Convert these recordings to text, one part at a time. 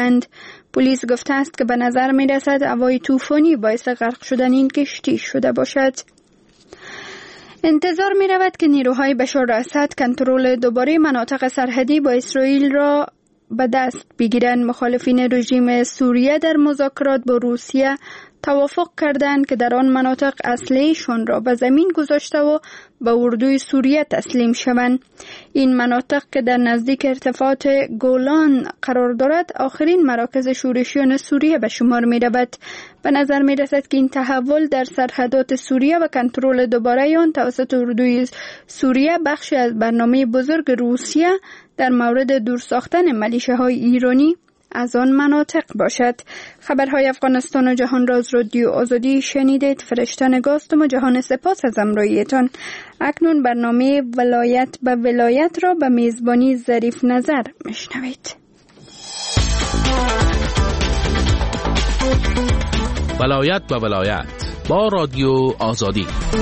بودند. پلیس گفته است که به نظر می رسد هوای طوفانی باعث غرق شدن این کشتی شده باشد. انتظار می رود که نیروهای بشار اسد کنترل دوباره مناطق سرحدی با اسرائیل را به دست بگیرند. مخالفین رژیم سوریه در مذاکرات با روسیه توافق کردند که در آن مناطق اسلحه‌شان را به زمین گذاشته و به اردوی سوریه تسلیم شوند. این مناطق که در نزدیک ارتفاعات گولان قرار دارد آخرین مراکز شورشیان سوریه به شمار می رود. به نظر می رسد که این تحول در سرحدات سوریه و کنترل دوباره آن توسط اردوی سوریه بخشی از برنامه بزرگ روسیه در مورد دور ساختن ملیشه‌های ایرانی از آن مناطق باشد. خبرهای افغانستان و جهان را از رادیو آزادی شنیدید. فرشته نگاستم و جهان سپاس از همراهیتان. اکنون برنامه ولایت به ولایت را به میزبانی ظریف نظر میشنوید. ولایت به ولایت با رادیو آزادی.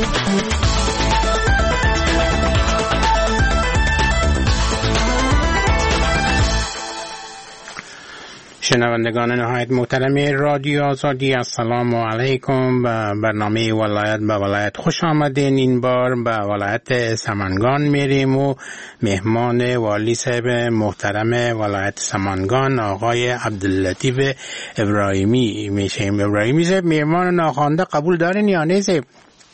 شنوندگان نهایت محترم رادیو آزادی، السلام علیکم. به برنامه ولایت به ولایت خوش آمدین. این بار به ولایت سمنگان میریم و مهمان والی صاحب محترم ولایت سمنگان آقای عبداللطیف ابراهیمی میشیم. ابراهیمی صاحب، مهمان ناخوانده قبول دارین یا نه صاحب؟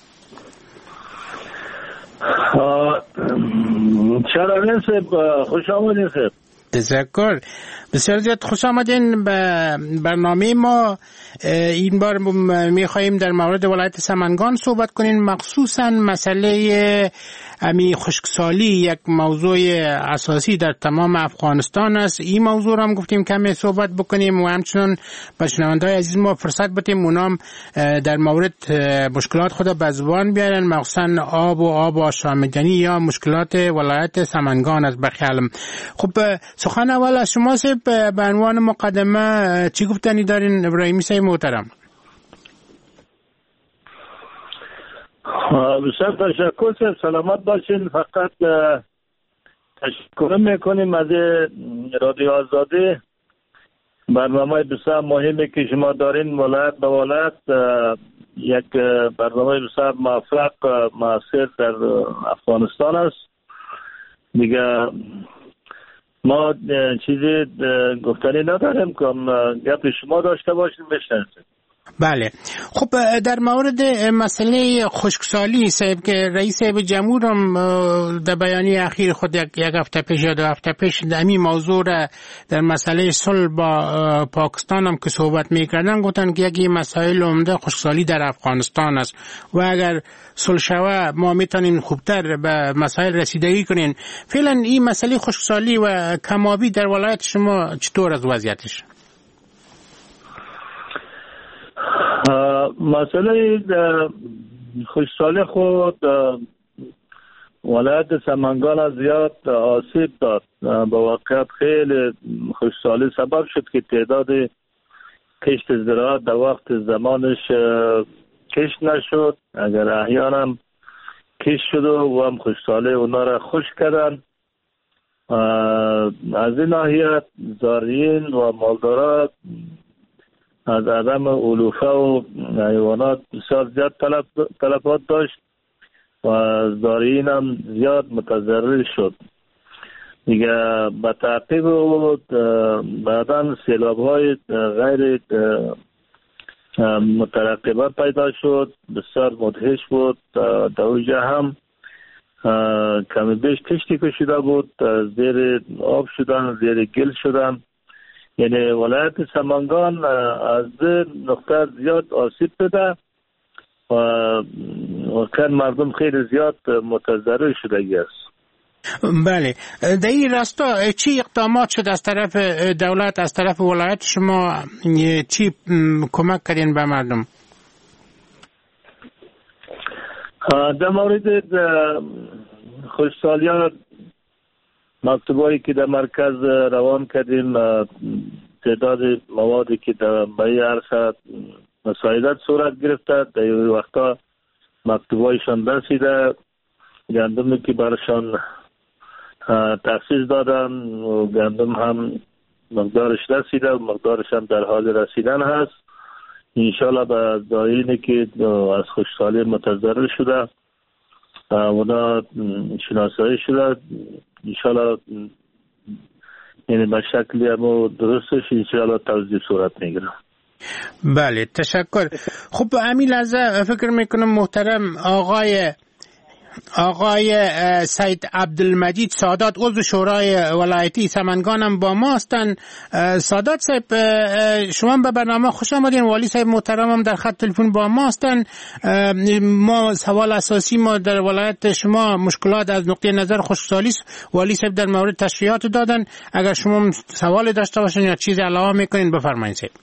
چرا نه صاحب، خوش آمدین صاحب. تشکر. بسیار زیاد خوش آمدین به برنامه ما. این بار میخواییم در مورد ولایت سمنگان صحبت کنیم، مخصوصا مسئله امی خشکسالی، یک موضوع اساسی در تمام افغانستان است. این موضوع را هم گفتیم کمی صحبت بکنیم و همچنان به شنونده‌های عزیز ما فرصت بدیم اونام در مورد مشکلات خود به زبان بیارن، مخصوصا آب آشامیدنی یا مشکلات ولایت سمنگان است بخیالم. خب سخن اول از شما به عنوان مقدمه چی گفتنی دارین ابراهیمی صاحب محترم؟ بسیار تشکر صاحب، سلامت باشین. فقط تشکر میکنیم از رادیو آزادی، برنامه بسیار مهمی که شما دارین ولایت به ولایت، یک برنامه بسیار موفق موثر در افغانستان است. دیگه ما چیزی گفتنی نداریم که گپ شما داشته باشین بشنویم. بله. خب در مورد مسئله خشکسالی صاحب که رئیس جمهور هم در بیانیه اخیر خود یک هفته پیش یا 2 هفته پیش دمی موضوع را در مسئله صلح با پاکستان هم که صحبت میکردن گفتن که یکی مسائل عمده خشکسالی در افغانستان است و اگر صلح شود ما میتونیم خوبتر به مسائل رسیدگی کنیم. فعلا این مسئله خشکسالی و کمابی در ولایت شما چطور از وضعیتش؟ مسئله خشکسالی خود ولایت سمنگان زیاد آسیب داد. به واقعیت خیلی خشکسالی سبب شد که تعداد کشت زراعت در وقت زمانش کشت نشد، اگر احیانا کشت شد و هم خشکسالی اونا را خشک کردن. از این ناحیه زارعین و مالداران از عدم علوفه و حیوانات بسیار زیاد طلبات داشت و زارعین هم زیاد متضرر شد. دیگه به تعقیب و بعداً سیلاب‌های غیر مترقبه پیدا شد، بسیار مدهش بود. در اونجا هم کمی بیش کشتی کشیده بود، زیر آب شدن، زیر گل شدن. یعنی ولایت سمنگان از نقطه زیاد آسیب دیده و واقعا مردم خیلی زیاد متضرر شده است. بله، در این راستا چی اقدامات شد از طرف دولت، از طرف ولایت شما؟ چی کمک کردین به مردم؟ در مورد خشکسالی‌ها مکتوبایی که در مرکز روان کردیم، تعداد موادی که در بای عرصه مساعدت صورت گرفته، در این وقتا مکتوبایشان رسیده، گندمی که برشان تخصیص دادن و گندم هم مقدارش رسیده و مقدارش هم در حال رسیدن هست. انشالله به دایینی که از خوشحالی متضرر شده اونا شناسایی شده، انشالله یعنی به شکلی هم درستش انشالله توضیح صورت میگیره. بله تشکر. خب همین لحظه فکر میکنم محترم آقای سید عبدالمجید سادات عضو شورای ولایتی سمنگان هم با ما هستند. سادات صاحب شما به برنامه خوش آمدین. والی صاحب محترم هم در خط تلفن با ما هستند. ما سوال اساسی ما در ولایت شما مشکلات از نقطه نظر خشکسالی است. والی صاحب در مورد تشریحات دادن. اگر شما سوال داشته باشین یا چیز علاوه میکنین بفرمایید صاحب.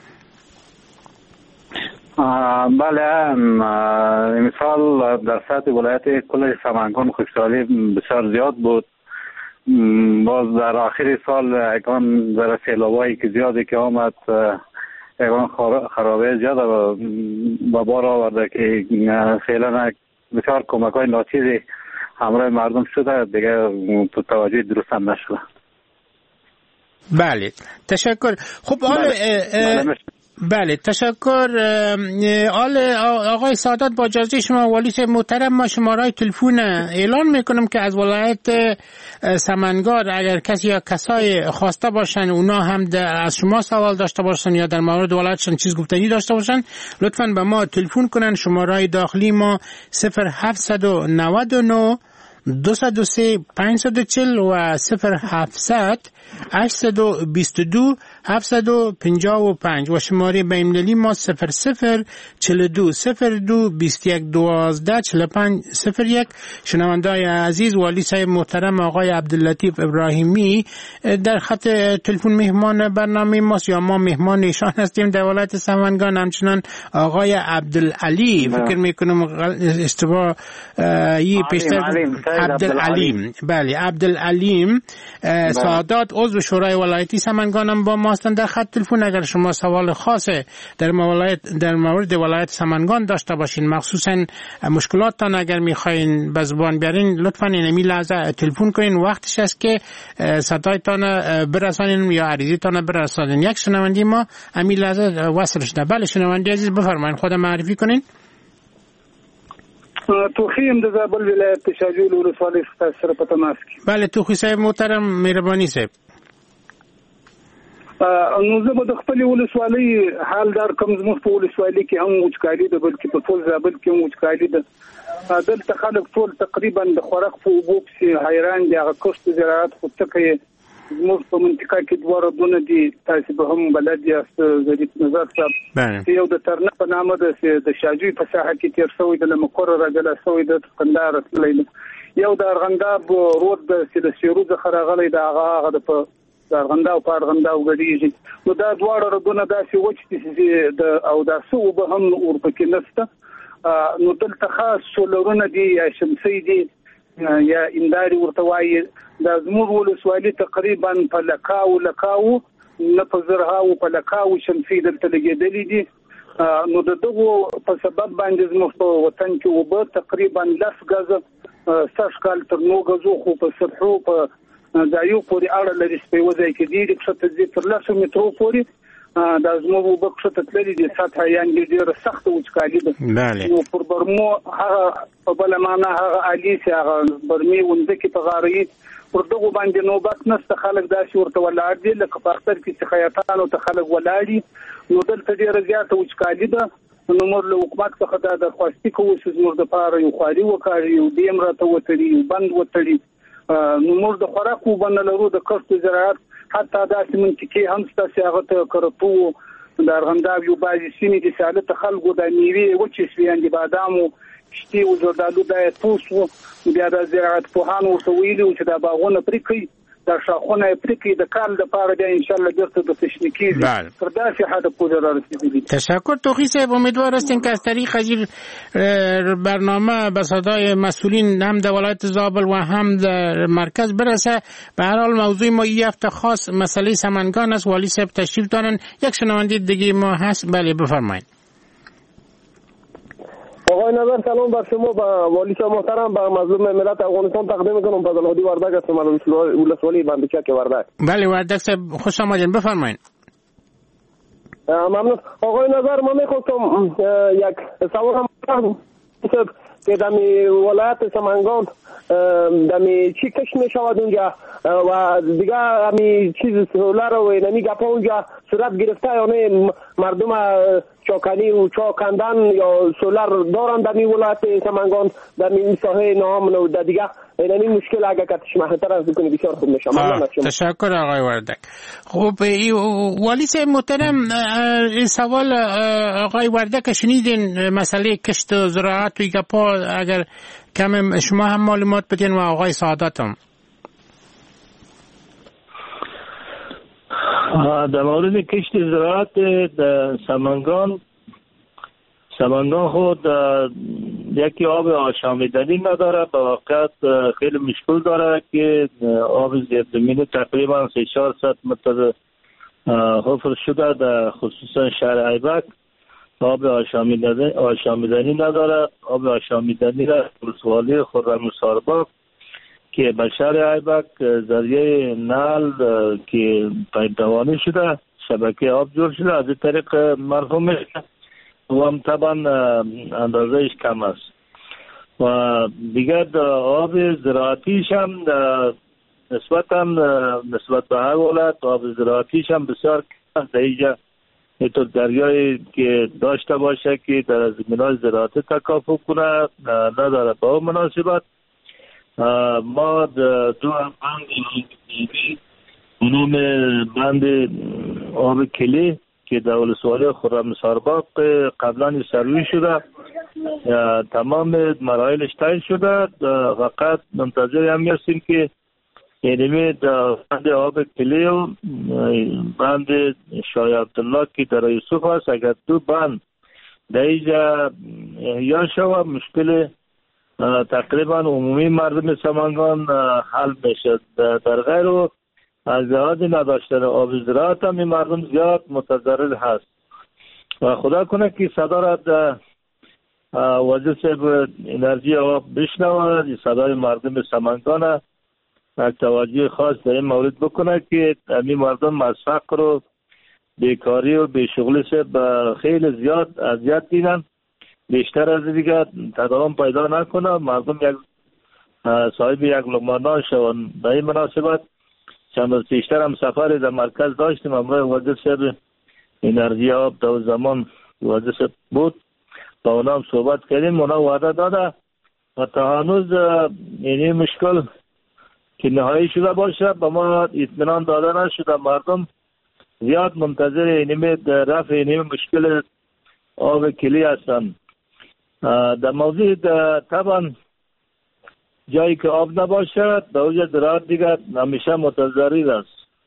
بله، مثال در سطح ولایت کل سمنگان خشکسالی بسیار زیاد بود. باز در آخر سال اگان در سیلابایی که زیادی که آمد اگان خرابه زیاد و بار آورده که فعلا بسیار کمک های ناچیزی همراه مردم شده، دیگه توجه درست هم نشده. بله تشکر. خب بله تشکر. آقای سادات با اجازه شما والی صاحب محترم ما شماره تلفن اعلان میکنم که از ولایت سمنگان اگر کسی یا کسای خواسته باشن اونا هم از شما سوال داشته باشن یا در مورد ولایتشون چیز گفتنی داشته باشن لطفاً به ما تلفن کنن. شماره داخلی ما 0799 203 540 و 0700 822 755 و شماره بین‌المللی ما 0042 02 21 12 45 01. شنونده‌های عزیز، والی صاحب محترم آقای عبداللطیف ابراهیمی در خط تلفن مهمان برنامه ماست یا ما مهمان ایشان هستیم در ولایت سمنگان. همچنان آقای عبدالعلی فکر میکنم اشتباه پیشتر عبدالعلیم، بله عبدالعلیم سادات عضو شورای ولایتی سمنگان هم با ما هستند در خط تلفن. اگر شما سوال خاص در مورد ولایت سمنگان داشته باشین، مخصوصا مشکلاتتان اگر میخواین به زبان بیارین، لطفا این لحظه تلفن کنین. وقتش است که صدایتان برسانین یا عریضیتان برسانین. یک شنونده ما همین لحظه وصل شده. بله شنونده عزیز بفرمایید، خود معرفی کنین. توخیم د زابل ولایت شاجول ولسوالی سره په تماس کې. بله توخی صاحب محترم مهرباني صاحب. نو زه به د خپل ولسوالۍ حال دار کوم زموږ په ولسوالۍ کې هم وچکالي ده، بلکې په ټول زابل کې هم وچکالي ده. دلته خلک ټول تقریبا د خوراک په اوبو پسې حیران دي. هغه کښت زراعت خو څه کوي زموږ په منطقه کې دوه ردونه دي، تاسو به هم بلد یاست ظریف نظر صاحب. یو د ترنه په نامه د شاجوی په ساحه کې تیر شوی د لمقر راجله شوی د قندار تللی، یو د ارغنداب رود د سیرو څخه راغلی د هغه د ارغنداب په ارغنداب غړيږي. نو دا دواړه ردونه داسې وچ دي او دا څه به هم ورپکې نشته. نو دلته خاص سولرونه دي یا شمسي دي یا انداري ورته وایي. دا زموږ ولسوالي تقریبا په لکاو نه په زرهاو په لکاو شمسي دلته لګېدلې دي. نو دغه په سبب باندې زموږ په وطن کې وبه تقریبا 10 غزه سږ کال تر 9 غزو خو په سطحو په ځایو پورې اړه لري. سپیوځي کې دي چې تر 10 مترو پورې دا زموږ وبکښه تللی دي. سطح یې ډېر سخت وچکالي ده. نو پر برمو هغه په بل معنا هغه علي چې هغه برمي ونځکې په غاړې پر دغه باندې نوبت نشته. خلک داسې ورته ولاړ دي لکه په اختر کې چې خیاطانو ته خلک ولاړ دي. نو دلته ډېره زیاته وچکالي ده. نو موږ له حکومت څخه دا درخواست کوو چې زموږ دپاره یو خواري وکړي، یو ډیم راته وتړي، یو بند وتړي. نو موږ د خوراک اوبه نه لرو، د کښت زراعت حتی داسې منطقې هم شته چې هغه ته کرتو د ارغنداب یو بعضې سیمې دي چې هلته خلکو د میوې وچې شوې، یعنې بادامو شتې و زردالو دا یې توس و. بیا د زراعت پوهانو ورته ویلي و چې دا باغونه پرې کړئ، دا شاخونه یې پرې کړئ، د کال لپاره بیا انشاءالله بیرته د تشنه کېږي. تر داسې حده پورې رارسېدلي. تشکر توخی صاحب. امیدوار هستیم که از طریق این برنامه به صدای مسئولین هم در ولایت زابل و هم در مرکز برسه. به هر حال موضوع ما این هفته خاص مسئله سمنگان است. والی صاحب تشریف دارن. یک شنونده دیگه ما هست. بله بفرمایید. آقای نظر سلام بر شما با والی صاحب محترم، با مظلوم ملت افغانستان تقدیم میکنم. فضل الهادی وردک هستم از ولسوالی بندچک وردک. بله وردک صاحب خوش آمدین، بفرمایید. ممنون. آقای نظر ما میخواستم یک سوال هم که دمی ولایت سمنگان دمی چی کش میشود اونجا و دیگه همی چیز سولر و نمی گپا اونجا صورت گرفته یا نه؟ مردم چاکنی و چاکندن یا سولر دارن دمی ولایت سمنگان دمی ساحه نام و دیگه نمی مشکل اگه کتش محتر از بکنی بسیار خوب میشه. تشکر آقای وردک. خب والی صاحب محترم، این سوال آقای وردک شنیدین، مسئله کشت و زراعت و گپا، اگر کم شما هم معلومات بدین و آقای سعادت هم. در مورد کشت زراعت سمنگان خود یکی آب آشامیدنی نداره، به واقعیت خیلی مشکل داره که آب زیرزمینی تقریبا 300-400 متر حفر شده، در خصوصا شهر ایبک آب آشامیدنی نداره. آب آشامیدنی را ولسوالی خرم سارباغ که به شهر ایبک ذریعه نل که پیداوانی شده، شبکه آب جور شده، از این طریق مرحوم میشه و هم طبعا اندازهش کم است. و دیگر آب زراعتیش هم نسبت به هر ولایت آب زراعتیش هم بسیار کم است. اینجا اینطور دریایی که داشته باشه که در زمینهای زراعتی تکافو کنه نداره. با اون مناسبت ما دو بند آب کلی که در ولسوالی خرم سارباغ قبلا سروی شده، تمام مراحلش طی شده، فقط منتظر هم هستیم که اینمی بند آب کلی و بند شاه عبدالله که در یوسف هست، اگر دو بند در اینجا احیا شود مشکل تقریبا عمومی مردم سمنگان حل میشه. در غیر و از لحاظ نداشتن آب زراعت هم این مردم زیاد متضرر هست و خدا کنه که صدا را وزیر صاحب انرژی آب بشنوه، صدای مردم سمنگان یک توجه خاص در این مورد بکنه که همین مردم از فقر و بیکاری و بیشغلی صاحب خیلی زیاد اذیت دیدن، بیشتر از دیگه تداوم پیدا نکنه، مردم یک صاحب یک لقمه نان شون. به این مناسبت چند روز پیشتر هم سفر در مرکز داشتیم، امروز وزیر صاحب انرژی آب در زمان وزیر صاحب بود، با اونا هم صحبت کردیم، اونا وعده داده و تا هنوز این مشکل که نهایی شده باشه به ما اطمینان داده نشده. مردم زیاد منتظر اینمی رفع اینمی مشکل آب کلی هستند. در موضوع طبعا جایی که آب نباشد به اوج زراعت دیگر همیشه متضرر است.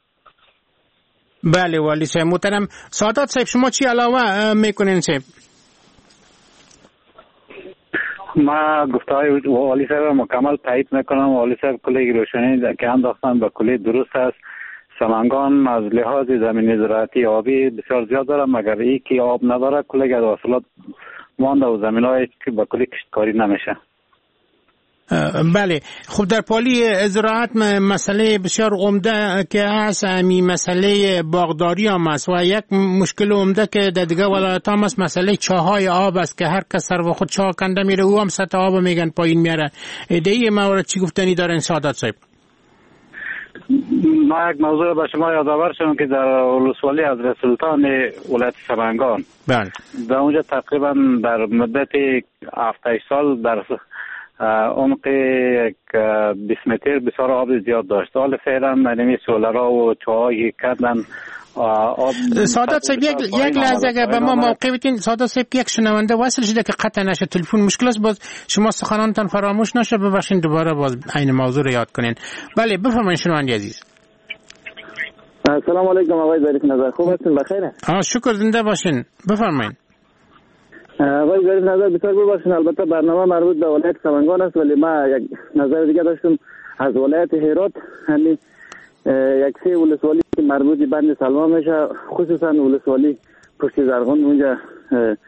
بله والی صاحب محترم. سعادت صاحب شما چی علاوه میکنین صاحب؟ ما گفتهای والی صاحب مکمل تایید میکنم. والی صاحب کلی روشنی که انداختن به کلی درست است. سمنگان از لحاظ زمین زراعتی آبی بسیار زیاد داره، مگر ای که آب نداره کلی از حاصلات مانده و زمین‌های که با کلی کشتکاری نمیشه. بله خب در پالی زراعت مسئله بسیار عمده که هست همین مسئله باغداری هم است و یک مشکل عمده که در دیگه ولایت هم است مسئله چاهای آب است که هر کس سر و خود چاه کنده میره او هم سطح آب میگن پایین میاره. دیگه مورد چی گفتنی دارن سعادت صاحب؟ ما یک موضوع به شما یادآور شدم که در ولسوالی حضرت سلطان ولایت سمنگان بله در اونجا تقریبا در مدت 7 سال در عمق 20 متر بسیار آب زیاد داشت. حال فعلا نمی سولرها و چاهایی کردن آب. سعادت صاحب یک لحظه اگر به ما موقع بدین سعادت صاحب که یک شنونده وصل شده که قطع نشه تلفن مشکل است، باز شما سخنانتان فراموش نشه، ببخشید دوباره باز این موضوع رو یاد کنین. بله بفرمایید شنونده عزیز. سلام علیکم آقای ظریف نظر، خوب هستین؟ بخیره؟ شکر، زنده باشین، بفرمایید. آقای ظریف نظر بسیار ببخشید، البته برنامه مربوط به ولایت سمنگان است ولی ما یک نظر دیگه داشتم از ولایت هرات. همین یک سه ولسوالی که مربوط به بند سلما میشه، خصوصا ولسوالی پشت زرغون اونجا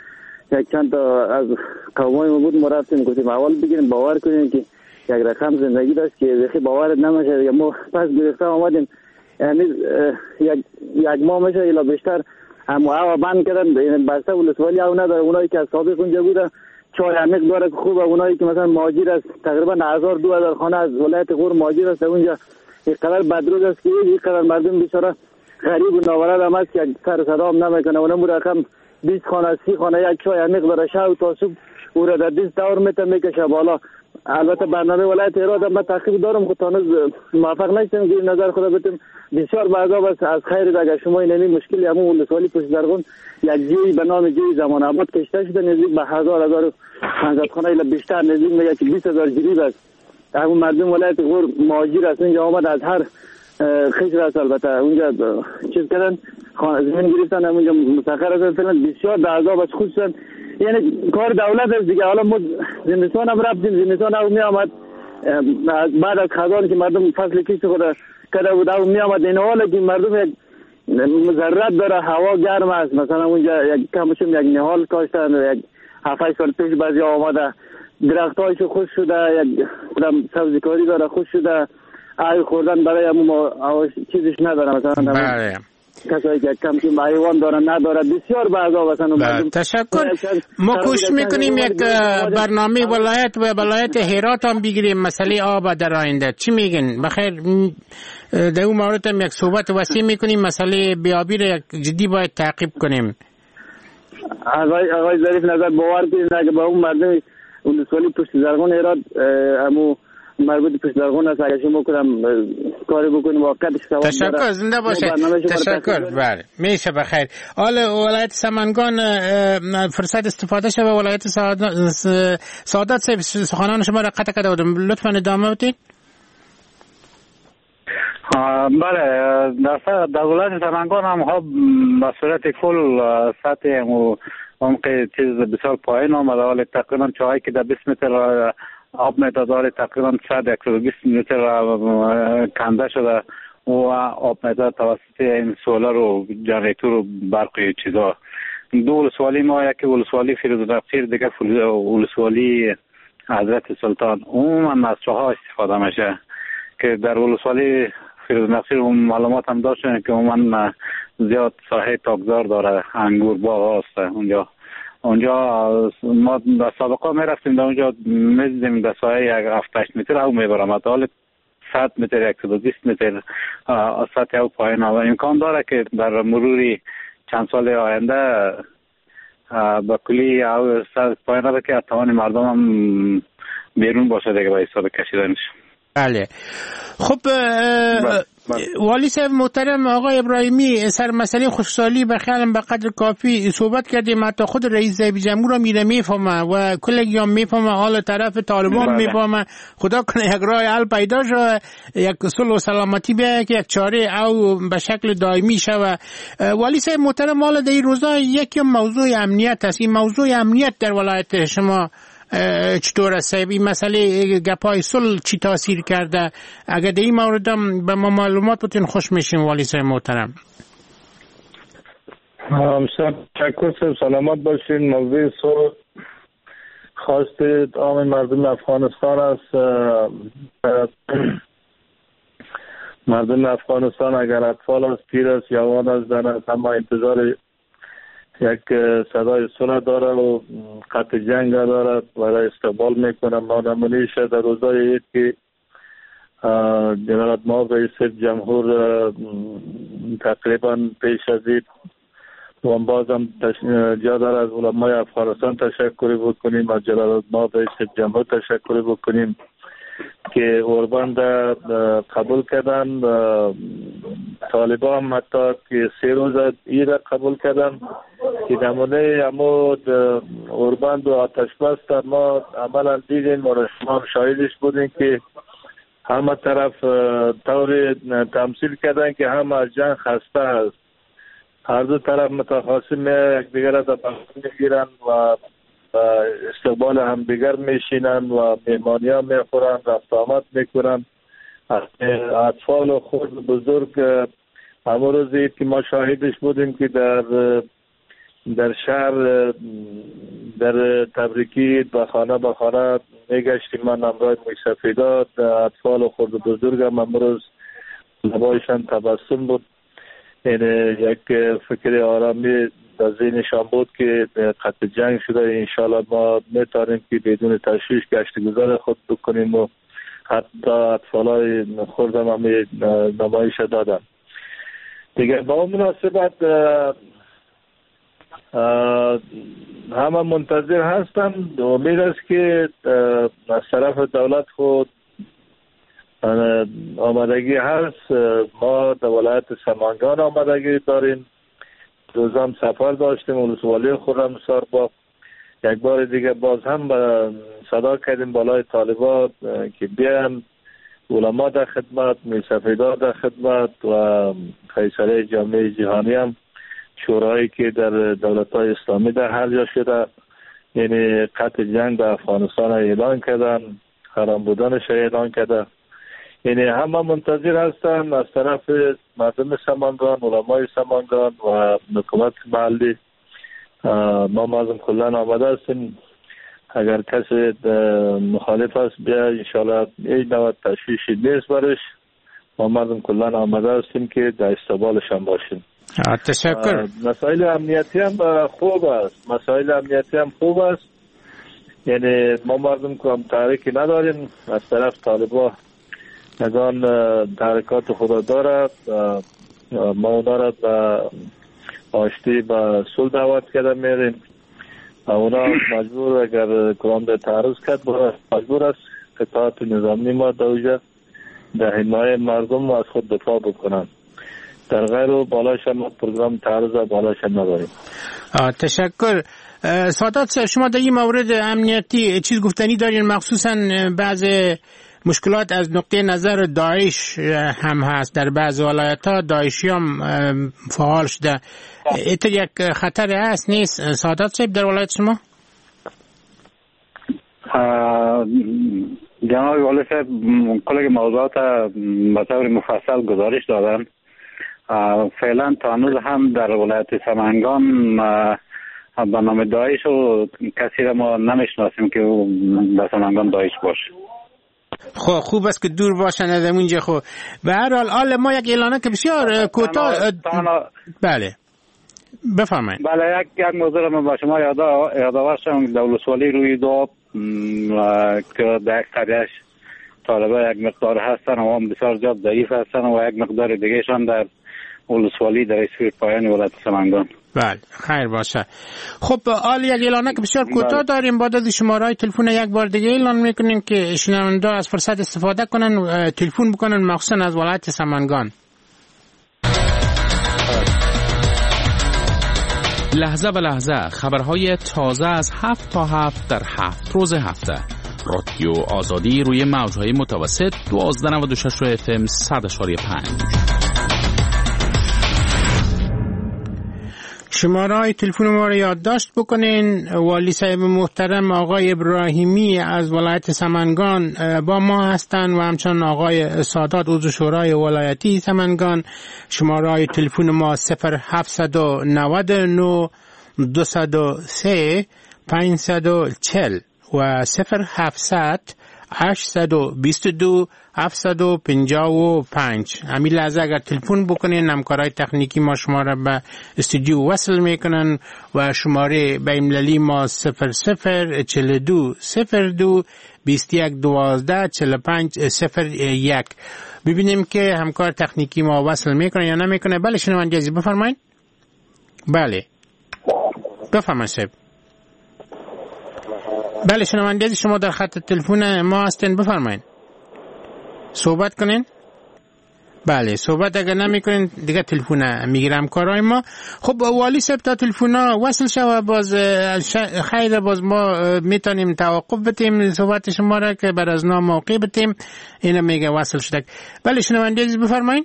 یک چند تا از قومای ما بود، ما رفتیم گفتیم اول بگیریم باور کنیم که یک رقم زندگی داشت که بخی باورت نمیشه. یا ما پس گرفته آمدیم، یعنی یک ماه میشه الا بیشتر هم او بند کردن بسته ولسوالی او نداره. اونایی که از سابق اونجا بوده چای عمیق داره که خوبه. اونایی که مثلا مهاجر است تقریبا 1000-2000 خانه از ولایت غور مهاجر است اونجا. اینقدر بدروز است که اینقدر مردم بیچاره غریب و ناورد هم است که سر صدا هم نمیکنه. اونم رقم 20 خانه 30 خانه یک چای عمیق داره، شب تا صبح او را در 20 دور میکشه بالا. البته برنامه ولایت هرات هم تحقیق دارم خود تانوز موفق نشدم که نظر خود بتم بسیار بعضا بس از خیر اگر شما اینمی مشکلی همون ولسوالی پشت زرغون یک جوی به نام جوی زمان آباد کشته شده نزدیک به 1000 خانه الا بیشتر نزدیک میگه که 20000 جریب است. همون مردم ولایت غور مهاجر است اینجا آمد از هر خیشر است. البته اونجا چیز کردن زمین گرفتن اونجا مستقر هستن فعلا بسیار بعضا بس خودشون. یعنی کار دولت است دیگه. حالا ما زمستان هم رفتیم، زمستان هم می آمد بعد از خزان که مردم فصل کشت خود کرده بود او می آمد. این حالا که مردم یک مضرت داره، هوا گرم است. مثلا اونجا یک کمشم یک نهال کاشتن، یک 7-8 سال پیش بعضی آمده درختایش خوش شده، یک سبزیکاری داره خوش شده، آی خوردن برای همون چیزش نداره. مثلا کسایی که کم که حیوان داره نداره بسیار بعضا مثلا. تشکر. ما کوشش میکنیم یک برنامه ولایت و ولایت هرات هم بگیریم مسئله آب در آینده. چی میگن؟ بخیر در اون مورد هم یک صحبت وسیع میکنیم. مسئله بیابی را یک جدی باید تعقیب کنیم. آقای ظریف نظر باور کنید اگه با اون مردم ولسوالی پشت زرغون هرات همو مربوط پشت زرغون است اگه شما کنم کاری بکنیم واقعا ثواب داره. تشکر، زنده باشید. تشکر. بله میشه بخیر. حالا ولایت سمنگان فرصت استفاده شه و ولایت سعادت سخنان شما را قطع کرده بودم، لطفا ادامه بدید. بله در ولایت سمنگان هم به صورت کل سطح عمق چیز بسیار پایین آمده. حالا تقریبا چاهایی که در 20 متر آب متدار تقریبا 120 متر کنده شده و آب متدار توسط این سولار و جنریتور و برقی چیزا. دو ولسوالی ما، یکی ولسوالی فیروزنقیر، دیگه ولسوالی حضرت سلطان. عموما از چاها استفاده میشه که در ولسوالی فیروزنقیر معلومات هم داشتن که عموما زیاد ساحه تاکزار داره، انگور باغ هست اونجا. ما در سابقا می رفتیم در اونجا میزدیم در ساحه 7-8 متر او می برامد. حال 100 متر 120 متر سطح او پایین و امکان داره که در مروری چند سال آینده با کلی او سطح پایین رده که اتوان مردم هم بیرون باشه دیگه با حساب کشیدنش. بله. خب والی صاحب محترم آقای ابراهیمی، سر مسئله خشکسالی بخیالم به قدر کافی صحبت کردیم. حتی خود رئیس جمهور هم میره میفهمه و کلگی هم میفهمه، حال طرف طالبان میفهمه. خدا کنه یک راه حل پیدا شه، یک صلح و سلامتی بیاید که یک چاره او به شکل دائمی شوه. والی صاحب محترم، حالا در این روزا یک موضوع امنیت است. این موضوع امنیت در ولایت شما چطور است؟ این مسئله گپای صلح چی تاثیر کرده؟ اگر در این مورد هم به ما معلومات بتین خوش میشیم والی صاحب محترم. تشکر، سلامت باشین. موضوع صلح خواست عام مردم افغانستان است. مردم افغانستان اگر اطفال است، پیر است، جوان است، زن است، اما انتظار یک صدای صلح داره و قطع جنگ داره برای استقبال میکنه. ما نمونیش در روزای عید که جناب ما رئیس جمهور تقریبا پیش از عید و بازم جا داره از علمای افغانستان تشکری بکنیم، از جلالت ما رئیس جمهور تشکری بکنیم که اوربند قبول کردن. طالبان هم حتی که 3 روز ایره قبول کردن که نمونه امود اوربند و آتش بست ما عملا دیدیم و شما شاهدش بودیم که همه طرف طور تمثیل کردن که همه از جنگ خسته است. هر دو طرف متخاصم یکدیگر را بغل میگیرن و استقبال هم دیگر میشینن و مهمانی ها میخورن، رفت آمد میکنن. اطفال و خود بزرگ همون روزی که ما شاهدش بودیم که در در شهر در تبریکی به خانه میگشتیم. من همراه موسفیدات اطفال و خرد بزرگم امروز لبایشان تبسم بود. این یک فکر آرامی در ذهنشان بود که قطع جنگ شده، انشالله ما میتونیم که بدون تشویش گشت گذار خود بکنیم و حتی اطفالای خردم هم نمایش دادن دیگه. با اون مناسبت همه منتظر هستند. امید است که از طرف دولت خود آمادگی هست. ما در ولایت سمنگان آمادگی داریم. روزم سفر داشتیم ولسوالی خودم ساربا. یک بار دیگه باز هم صدا کردیم بالای طالبات که بیان علما در خدمت، میرسفیدا در خدمت و فیصله جامعه جهانی هم، شورایی که در دولت‌های اسلامی در هر جا شده یعنی قطع جنگ در افغانستان اعلان کردن، حرام بودنش اعلان کرده. یعنی همه منتظر هستن از طرف مردم سمنگان، علمای سمنگان و حکومت محلی. ما مازم کلان آمده هستیم. اگر کسی مخالف است بیا، انشاءالله این نوع تشویشی نیست برش. ما مازم کلان آمده هستیم که در استقبالشان باشیم. تشکر. مسائل امنیتی هم خوب است. یعنی ما مردم که هم تحریکی نداریم. از طرف طالبا نگان تحریکات خود دارد. ما اونا را به آشتی به صلح دعوت کرده میریم. اونا مجبور اگر کلام به تعرض کرد مجبور است اطاعت نظامی ما در حمایت مردم از خود دفاع بکنند. در غیر و بالاش هم پروگرام تعرض بالاش هم نداریم. تشکر. سادات صاحب، شما در این مورد امنیتی چیز گفتنی دارین؟ مخصوصا بعض مشکلات از نقطه نظر داعش هم هست. در بعض ولایت ها داعشی هم فعال شده. ایتر یک خطر هست نیست سادات صاحب در ولایت شما؟ جناب والی صاحب کل موضوعات به طور مفصل گزارش دادن. فعلا تا هنوز هم در ولایت سمنگان به نام داعش و کسی را ما نمیشناسیم که در سمنگان داعش باشه. خب خوب است که دور باشن از اونجا. خب به هر حال ما یک اعلانه که بسیار کوتاه. بله بفرمایید. بله یک موضوع را من با شما یادآور شدم. در ولسوالی روی دو که در اکثریش طالبه یک مقدار هستن و هم بسیار زیاد ضعیف هستن و یک مقدار دیگه شان در ولسوالی در اسفیر پایان ولایت سمنگان. بله خیر باشه. خب حال یک اعلانه که بسیار کوتاه داریم. بعد از شماره‌های تلفن یک بار دیگه اعلان میکنیم که شنونده از فرصت استفاده کنن و تلفن بکنن، مخصوصا از ولایت سمنگان. لحظه به لحظه خبرهای تازه از 7 تا 7 در 7 روز هفته. رادیو آزادی روی موج‌های متوسط 1296 FM 100.5. شماره‌های تلفن ما رو یادداشت بکنین. والی صاحب محترم آقای ابراهیمی از ولایت سمنگان با ما هستند و همچنان آقای سادات عضو شورای ولایتی سمنگان. شماره‌های تلفن ما 0799 203 540 و 0700 822 755. همین لحظه اگر تلفن بکنین همکارای تکنیکی ما شما را به استودیو وصل میکنن و شماره بین‌المللی ما 0042 02 21 12 45 01. ببینیم که همکار تکنیکی ما وصل میکنه یا نمیکنه. بله شنونده عزیز بفرمایید. بله بفرمایید صاحب. بله شنونده عزیز شما در خط تلفن ما هستین، بفرمایید صحبت کنین. بله صحبت اگر نمی کنین دیگه تلفن میگیرم کارهای ما. خب والی صاحب تا تلفن وصل شد باز خیر باز ما میتونیم توقف بتیم صحبت شما را که بر از نام موقع بتیم. اینا میگه وصل شده. بله شنونده عزیز بفرمایید.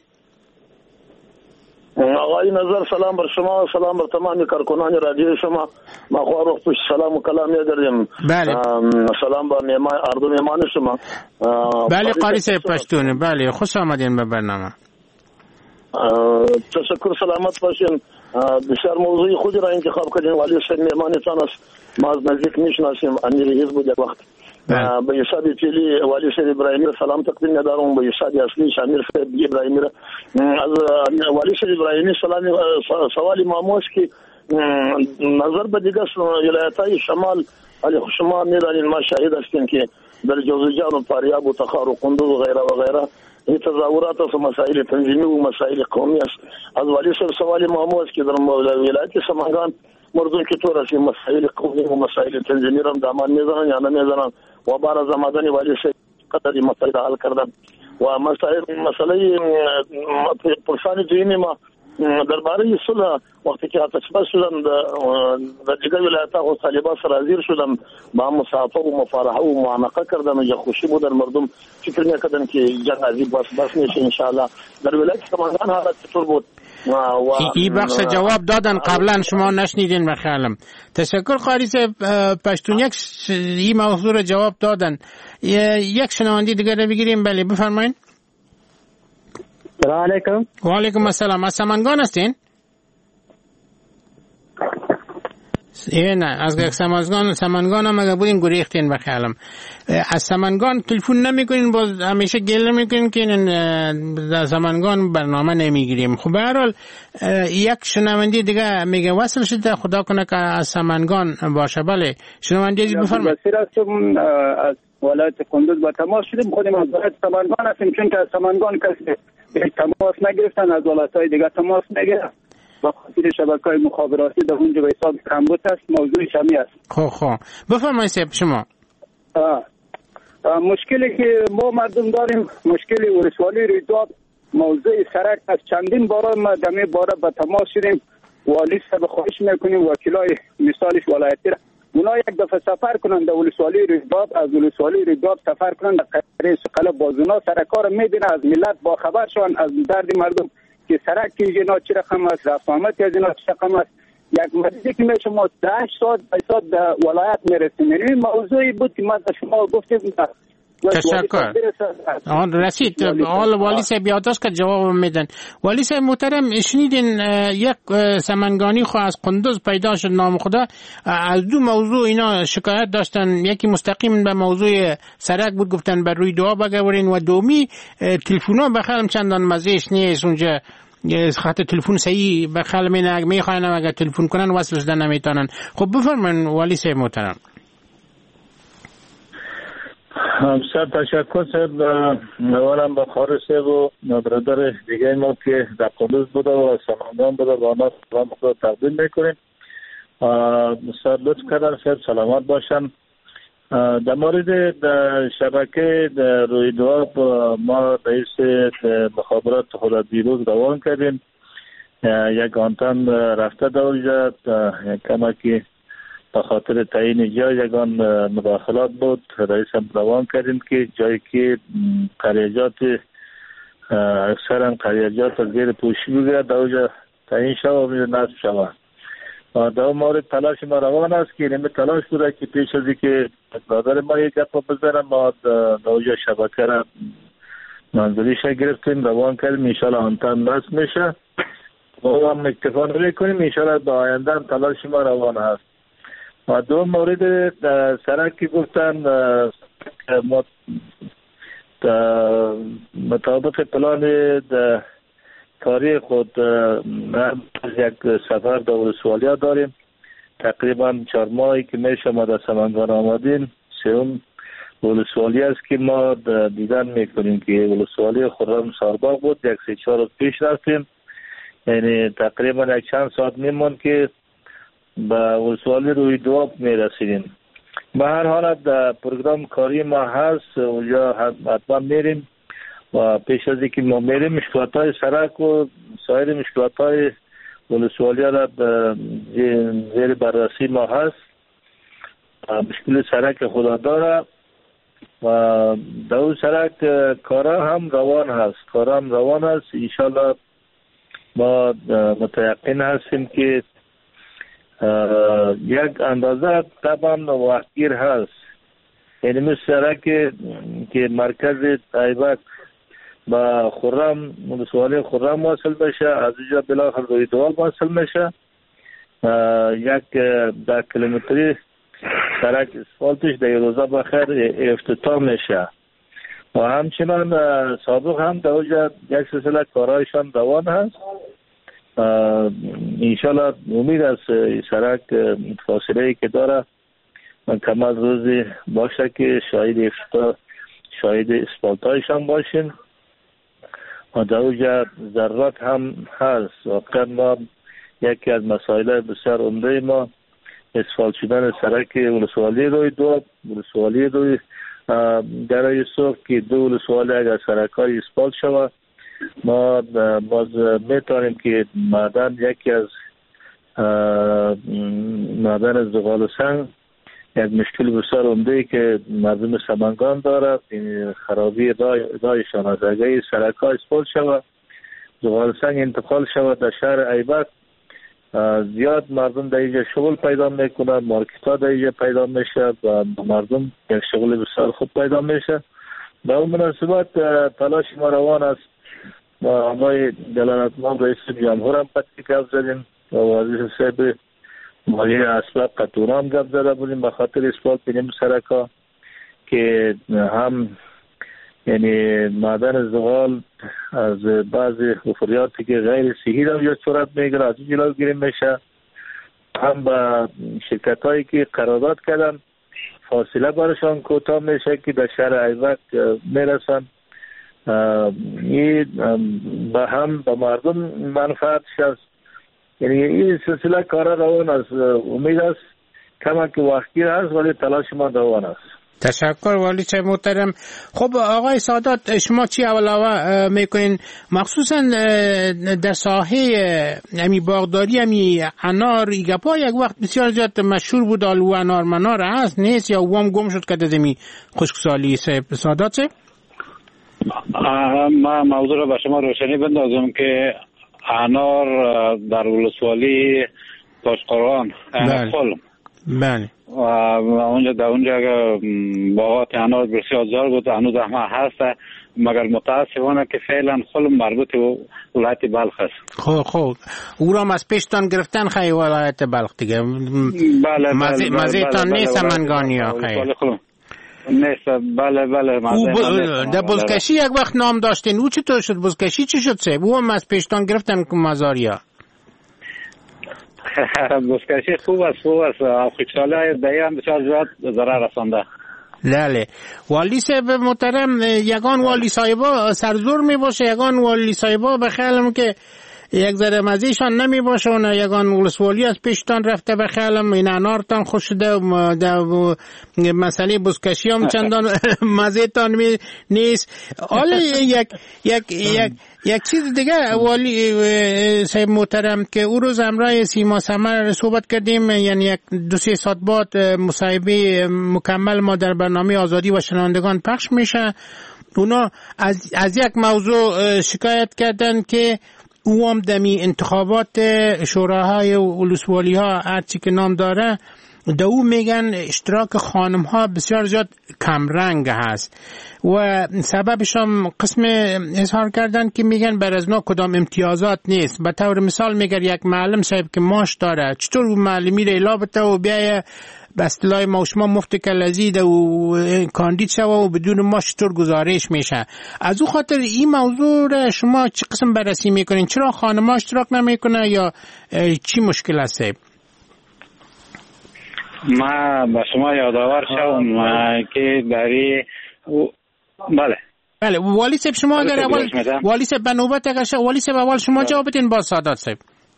آقای نظر سلام بر شما، سلام بر تمام کارکنان رادیو شما. ما خو روح پوش سلام و کلام می‌داریم. بله سلام با میهمان اردو میهمان شما. بله قاری صاحب پشتون. بله خوش آمدین به برنامه. تشکر، سلامت باشین. بسیار موضوع خودی را انتخاب کردین. ولی صاحب مهمانتان است، ما از نزدیک میشناسیم. امیر حزب بود یک وقت. به یساد فعلی والی صاحب ابراهیمی را سلام تقدیم می‌دارم. به یساد اصلی امیر صاحب ابراهیمی را از والی صاحب ابراهیمی سوال ما است که نظر به دیگر ولایت‌های شمال علی شما می‌دانید ما شاهد هستیم که در جوزجان و فاریاب و تخار و قندوز و غیره و غیره این تظاهرات و مسائل تنظیمی و مسائل قومی است. از والی صاحب سوال ما است که در ولایت سمنگان مردم که طور است مسائل قومی و مسائل تنظیمی را دامن میزنن یا نمیزنن و بار از آمدن والی صاحب قدری مسائل حل کردن و مسئله پرسان دینی ما درباره صلح وقتی که آتش بس شدن در دیگر ولایت‌ها و طالبان سرازیر شدن با مصافحه و مفارقه و معانقه کردن و خوشی بود در مردم فکر می‌کردن که جنگ عزیز بس میشه ان شاء الله. در ولایت سمنگان حالت چطور بود؟ این بخش جواب دادن قبلا شما نشنیدین بخیالم. تشکر قاری صاحب پشتونیک این موضوع رو جواب دادن. یک شنونده دیگر رو بگیریم. بله بفرمایید. سلام علیکم. و علیکم السلام. از سمنگان هستین؟ نه از سمنگان هم اگه بودین گریختین بخیالم. از سمنگان تلفن نمیکنین، باز همیشه گله میکنین که در سمنگان برنامه نمیگیریم. خب به هر حال یک شنونده دیگه میگه وصل شده، خدا کنه که از سمنگان باشه. بله شنونده عزیز بفرمایید. از ولایت قندوز با تماس شدیم، خودم از ولایت سمنگان هستیم، چون که از سمنگان کسی تماس نگرفتن، از ولایت‌های دیگه تماس نگرفتن با خاطر شبکه‌های مخابراتی در اونجا به حساب کمبود است. موضوع شمی است. خب بفرمایید شما. مشکلی که ما مردم داریم مشکل ولسوالی ریداب موضوع سرک از چندین بار ما دمی باره به تماس شدیم. والی صاحب خواهش میکنیم وکیلای مثالش ولایتی را اونا یک دفعه سفر کنند در ولسوالی ریداب، از ولسوالی ریداب سفر کنند در قریه سقل بازونا سرکار میبینه، از ملت با خبر شون از درد مردم که سرک که اینا چه رقم است، رفت آمد که از اینا چه رقم است. یک مدتی که میشه ما 8 ساعت در ولایت میرسیم. این موضوعی بود که ما شما گفتیم. تشکر. آن رسید. آل والی صاحب یادداشت که جواب میدن. والی صاحب محترم شنیدین یک سمنگانی خو از قندوز پیدا شد نام خدا، از دو موضوع اینا شکایت داشتن. یکی مستقیم به موضوع سرک بود، گفتن بر روی دعا بگورین، و دومی تلفن‌ها بخالم چندان مزهش نیست اونجا، خط تلفن صحیح بخالم میخواین اگه تلفن کنن وصل شدن نمیتونن. خب بفرمایید والی صاحب محترم. بسیار تشکر صاحب. اولا با خارج صاحب و برادر دیگه ما که در قندوز بوده و سمنگان بوده با آنها سلام خود تقدیم میکنیم. بسیار لطف کردن صاحب، سلامت باشن. در مورد شبکه روی دواب ما رئیس مخابرات خود دیروز روان کردیم. یک آنتن رفته در اونجا کمکی به خاطر تعیین جای یگان مداخلات بود. رئیس هم روان کردیم که جایی که قریجات اکثرا قریجات زیر پوشی بگیرد در اونجا تعیین شود و نصب شود. در مورد تلاش ما روان است که نمی تلاش بوده که پیش از که برادر ما یک گپ بزنم ما در اونجا شبکه را منظوریش گرفتیم روان کردیم. انشاءالله آنتن نصب میشه و هم اکتفا نمی کنیم. انشاءالله به آینده تلاش ما روان است. و دو مورد سرک که گفتن مطابق پلان کاری خود یک سفر در ولسوالیا داریم. تقریبا 4 ماهی که میشه ما در سمنگان آمدیم. سوم ولسوالی است که ما دیدن میکنیم که ولسوالی خرم سارباغ بود. 1-4 روز پیش رفتیم، یعنی تقریبا یک چند ساعت میمون که به ولسوالی روی دواب میرسیدیم. به هر حالت در پروگرام کاری ما هست، اونجا حتما میریم و پیش از اینکه ما میریم مشکلات سرک و سایر مشکلات ولسوالی را زیر بررسی ما هست. مشکل سرک خدا داره و در اون سرک کارا هم روان هست. انشالله ما متیقن هستیم که یک اندازه طبعا وقتگیر هست. یعنی مثل سرک که مرکز ایبک با خرم ولسوالی خرم واصل بشه، از اینجا بالاخره روی دوال واصل میشه. 1 10 کیلومتری سرک اسفالتش در روزا بخیر افتتاح میشه و همچنان سابق هم در اونجا یک سلسله کارهایشان روان هست. انشالله امید است سرک فاصله که داره کم از روزی باشه که شاهد اسفالتایشان باشین و در اونجا ضرورت هم هست. واقعا ما یکی از مسائل بسیار عمده ما اسفالت شدن سرک ولسوالی روی دو، ولسوالی روی درای سرخ که 2 ولسوالی اگر سرک‌های اسفالت شود ما باز میتونیم که معدن یکی از معدن زغال سنگ یک مشکل بسیار عمده که مردم سمنگان دارد، این خرابی رایشان از اگه سرک‌ها اسفالت شود زغال سنگ انتقال شود در شهر ایبک، زیاد مردم در اینجا شغل پیدا میکنه، مارکت ها در اینجا پیدا میشه و مردم یک شغل بسیار خوب پیدا میشه. به اون مناسبت تلاش ما روان است و آقای دلالتمند رئیس جمهور هم پتی گفت زدیم و وزیر صاحب مالیه اسباب قطورا هم گفت زده بودیم به خاطر اسفالت بینیم سرک ها که هم یعنی معدن زغال از بعضی حفریاتی که غیر صحی را یا صورت میگیره از این جلوگیری میشه، هم به شرکت هایی که قرارداد کردن فاصله برشان کوتاه میشه که در شهر ایبک میرسن. این به هم به مردم منفعتش است. یعنی این سلسله کار روان است. امید است کمک وقتی هست ولی تلاش ما روان است. تشکر والی صاحب محترم. خب آقای سادات شما چی علاوه میکنین مخصوصا در ساحه امی باغداری امی انار ایگپا یک وقت بسیار زیاد مشهور بود آلو انار منار هست نیست یا وام گم شد که دادمی خشکسالی صاحب سادات صاحب؟ ما موضوع را به شما روشنی بندازم که انار در ولسوالی تاشقران خلم بله و اونجا در اونجا باغات انار بسیار زیاد بود، هنوز هم هست مگر متاسفانه که فعلا خلم مربوط به ولایت بلخ است. خب او را از پیشتان گرفتن خیلی ولایت بلخ دیگه. بله مزیتان نیست سمنگانی ها خیلی نیست. بله در بزکشی یک وقت نام داشتین او چطور شد؟ بزکشی چی شد سه؟ او هم از پیشتان گرفتن مزاریا. بزکشی خوب است خشکسالی دیگه هم بسیار زیاد ضرر رسانده. بله والی صاحب محترم یگان والی صاحبا سرزور می باشه، یگان والی صاحبا به خیالم که یک ذره مزیشان نمی باشه و یگان ولسوالی از پیشتان رفته به خیالم این انارتان خوش شده در مسئله بزکشی هم چندان مزیتان نیست. حالا یک چیز دیگه والی صاحب محترم که او روز همراه سیما سمر صحبت کردیم، یعنی یک 2-3 ساعت بعد مصاحبه مکمل ما در برنامه آزادی و شنوندگان پخش میشه. اونا از یک موضوع شکایت کردن که او هم دمی انتخابات شوراهای ولسوالی ها هرچی که نام داره در او میگن اشتراک خانم ها بسیار زیاد کمرنگ هست و سببش هم قسم اظهار کردن که میگن بر از نا کدام امتیازات نیست. به طور مثال میگن یک معلم صاحب که ماش داره چطور اون معلمی را الا بته و بیایه به اصطلاح ما و شما مفت کلزی ده و کاندید شوه و بدون ماش چطور گزارش میشه. از او خاطر این موضوع را شما چه قسم بررسی میکنین؟ چرا خانم ها اشتراک نمیکنه یا چی مشکل است؟ ما به شما یادآور شوم که برای بله والی صاحب شما اگر اول والی صاحب به نوبت اگر والی صاحب اول شما جواب بدین با سادات صاحب.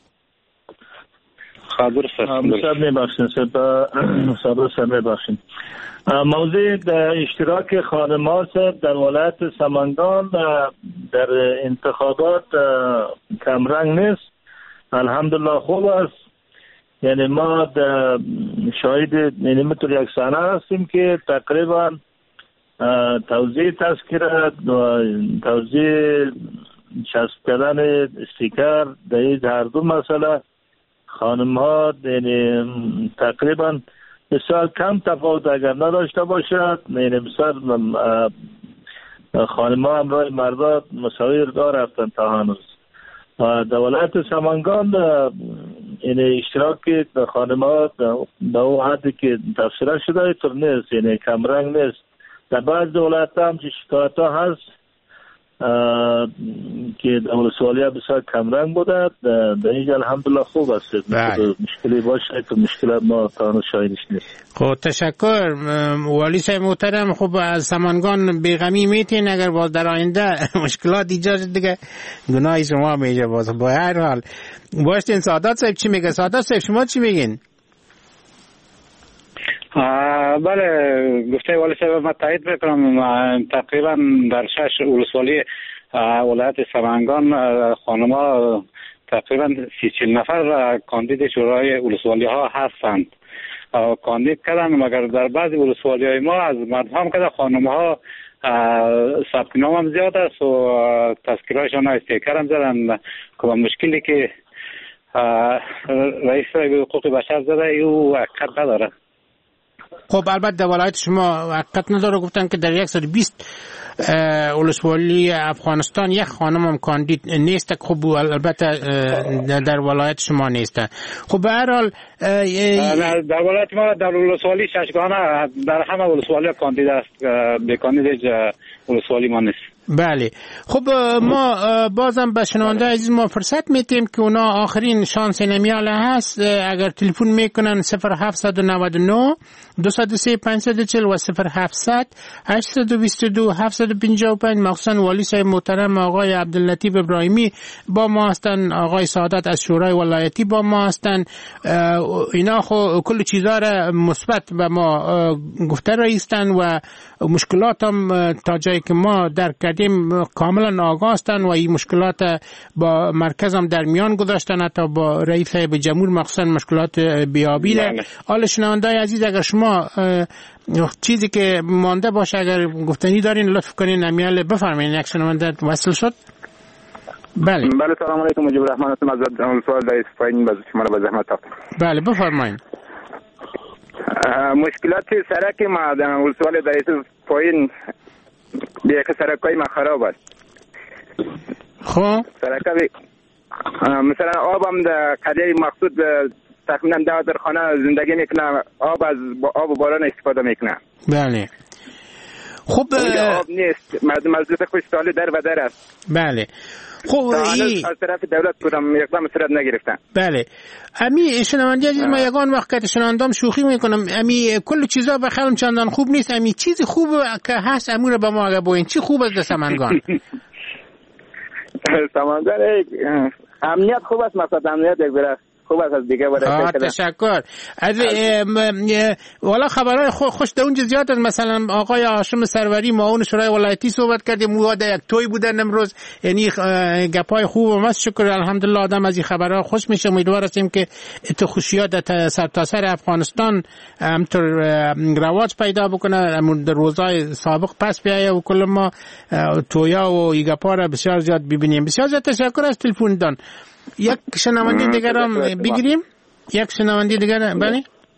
میبخشین موضوع اشتراک خانم‌ها در ولایت سمنگان در انتخابات کمرنگ نیست. الحمدلله خوب است. یعنی ما شاهد یعنی مثل یک صحنه هستیم که تقریبا توزیع تذکره و توزیع چسب کردن استیکر در هر دو مسئله خانم ها یعنی تقریبا بسیار کم تفاوت اگر نداشته باشد. یعنی بسیار خانم‌ها همراه مردا مساوی راه رفتن تا هنوز. در ولایت سمنگان این اشتراک خانم‌ها به اون حدی که تفسیر شده اینطور نیست، یعنی کمرنگ نیست. در بعض ولایت‌ها هم شکایت‌ها هست که در ولسوالی بسیار کمرنگ بوده. در اینجا الحمدلله خوب است. مشکلی باشه تو مشکلات ما تا هنوز شاهدش نیست. خب تشکر والی صاحب محترم. خب از سمنگان بیغمی میتین اگر باز در آینده مشکلات ایجاد دیگه گناه شما میشه. باز با هر حال باشین. سعادت صاحب چی میگه؟ سعادت صاحب شما چی میگین؟ بله گفته والی صاحب من تایید میکنم. تقریبا در 6 ولسوالی ولایت سمنگان خانم‌ها تقریبا 30-40 نفر کاندید شورای ولسوالی ها هستند. کاندید کردن، مگر در بعضی ولسوالی های ما از مردم که خانم‌ها ثبت نام هم زیاد است و تذکرهایشان استیکر هم زدن که مشکلی که رئیس حقوق بشر زده او حقیقت نداره. خب البته در ولایت شما حقیقت نداره. گفتن که در 120 ولسوالی افغانستان یک خانم هم کاندید نیست. خب البته در ولایت شما نیست. خب به هر حال در ولایت ما در ولسوالی ششگانه در همه ولسوالی کاندید است. به کاندید ولسوالی ما نیست. بله. خب ما بازم به شنونده عزیز ما فرصت میتیم که اونا آخرین شانس نمیاله هست. اگر تلفن میکنن 0799 203 540 و 0700 822 755. مخصوصا والی صاحب محترم آقای عبداللطیف ابراهیمی با ما هستن، آقای سعادت از شورای ولایتی با ما هستن. اینا خو کل چیزا را مثبت به ما گفته رایستن و مشکلات هم تا جایی که ما درک کردیم کاملا آگاه هستن و این مشکلات با مرکز هم در میان گذاشتن، حتی با رئیس صاحب جمهور مخصوصا مشکلات بیابی. حال شنونده عزیز اگر شما چیزی که مانده باشه اگر گفتنی دارین لطف کنین امیال بفرمایین. یک شنونده وصل شد. بله سلام علیکم. مجیب الرحمن هستم از سوال رئیس پایین باز شما را به زحمت تاخت. بله بفرمایین. مشکلات سرک ما در ولسوالی رئیس پایین به یک سرکای ما خراب است. خب سرک مثلا آب هم در قریه مقصود تقریبا 10 خانه زندگی میکنه، آب از آب و باران استفاده میکنه. بله. خب آب نیست، مردم از لطف خوشحالی در و در است. بله. خب از طرف دولت بودم اقدام صورت نگرفتن. بله. امی شنوندی عزیز ما یگان وقت که شنوندام شوخی میکنم، امی کل چیزا به خیالم چندان خوب نیست. امی چیزی خوب که هست امور به ما اگه بوین چی خوب است در سمنگان؟ سمنگان امنیت خوب است، مثلا امنیت یک ذره خوب است از دیگه برای تشکر. از والا خبرهای خوش در اونجا زیاد است. مثلا آقای هاشم سروری معاون شورای ولایتی صحبت کردیم، مواد یک توی بودن امروز، یعنی گپای خوب و مست. شکر الحمدلله آدم از این خبرها خوش میشه. امیدوار هستیم که تو خوشیات در سرتاسر افغانستان همطور رواج پیدا بکنه، در روزهای سابق پس بیایه و کل ما تویا و این گپا را بسیار زیاد ببینیم. بسیار زیاد تشکر از تلفن دان. یک شنونده دیگر هم بگیریم. یک شنونده دیگر. بله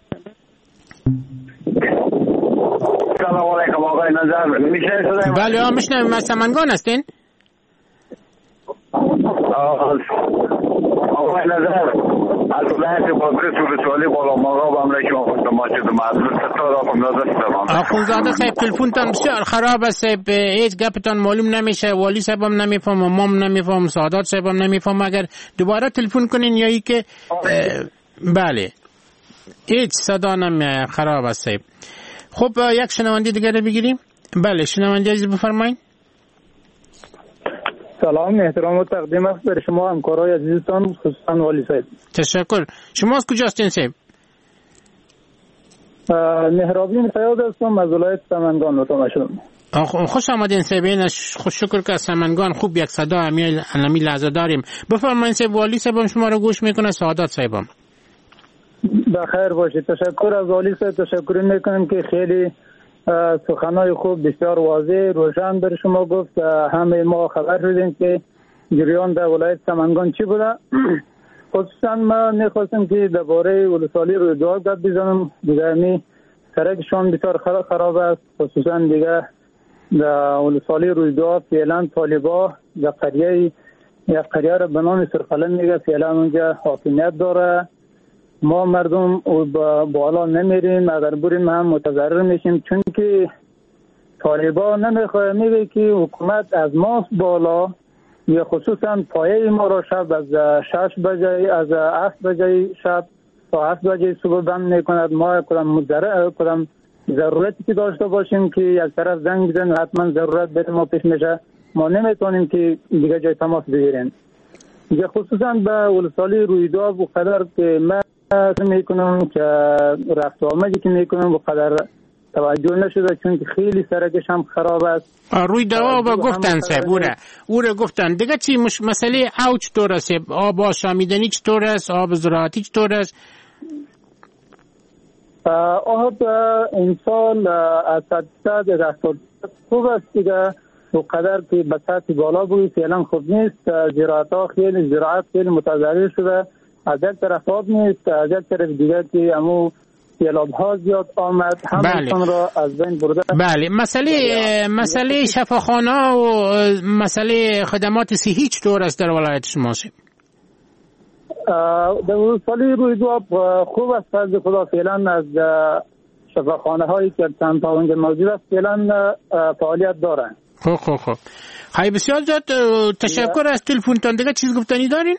سلام علیکم آقای نظر. میشنوید؟ بله میشنویم. از سمنگان هستین؟ آقای نظر از ولایت بازرس ولسوالی بالا ماغاب امره شما خود ماجد معذور ستار آخونزاده صاحب تلفنتان بسیار خراب است. هیچ گپتان معلوم نمیشه. والی صاحب هم نمیفهم، مام نمیفهم، سعادت صاحب هم نمیفهم. اگر دوباره تلفن کنین یا ای که بله هیچ صدا نمیاد، خراب است صاحب. خب یک شنونده دیگر بگیریم. بله شنونده عزیز بفرمایید. سلام احترام و تقدیم است بر شما همکارای عزیزتان خصوصا والی صاحب. تشکر. شما از کجا هستین صاحب؟ مهرابی فیاض هستم از ولایت سمنگان متوجه شدم. خوش آمدین صاحب. خوش شکر که از سمنگان خوب یک صدا امی لحظه داریم. بفرمایید صاحب. والی صاحب شما رو گوش میکنه. سعادت صاحبم بخیر باشید. تشکر از والی صاحب. تشکر میکنم که خیلی سخنای خوب بسیار واضح روشن بر شما گفت. همه ما خبر شدیم که جریان در ولایت سمنگان چی بوده. خصوصا ما میخواستم که درباره ولسوالی روی دو گپ بزنم. دیگه می سرکشان بسیار خراب است. خصوصا دیگه در ولسوالی رویداد فعلا طالبا در یک قریه را به نام سرقلم میگه، فعلا اونجا حاکمیت داره. ما مردم بالا نمیریم، اگر بریم هم متضرر میشیم، چون که طالبا نمیخواه، میگه که حکومت از ما بالا یا خصوصا پایه ما را شب از 6 بجه از 7 بجه شب تا 7 بجه صبح بند میکند. ما کدام ضرورتی که داشته باشیم که یک طرف زنگ بزن حتما ضرورت بریم ما پیش میشه، ما نمیتونیم که دیگه جای تماس بگیریم. دیگه خصوصا به ولسوالی رویداد بقدر که من میکنم که رفت آمدی که میکنم بقدر توجه نشده، چون که خیلی سرکش هم خراب است. رویداد با گفتن سه اوره گفتن دیگه چی مسئله او چطور است؟ آب آشامیدنی چطور است؟ آب زراعتی چطور است؟ آب امسال از سطح رفتار خوب است دیگه، بقدر که به سطح بالا بود فعلا خوب نیست. زراعت خیلی متضرر شده، از یک طرف آب نیست، از یک طرف دیگه که امو سیلاب ها زیاد آمد همون را از بین برده. بله، مسئله شفاخانه و مسئله خدمات صحی چطور است در ولایت شما؟ در ولسوالی رویداد خوب است، فضل خدا فعلا از شفاخانه هایی که چند تا اونجا موجود است فعلا فعالیت دارن. خب خیلی بسیار زیاد تشکر از تلفنتان. دیگه چیز گفتنی دارین؟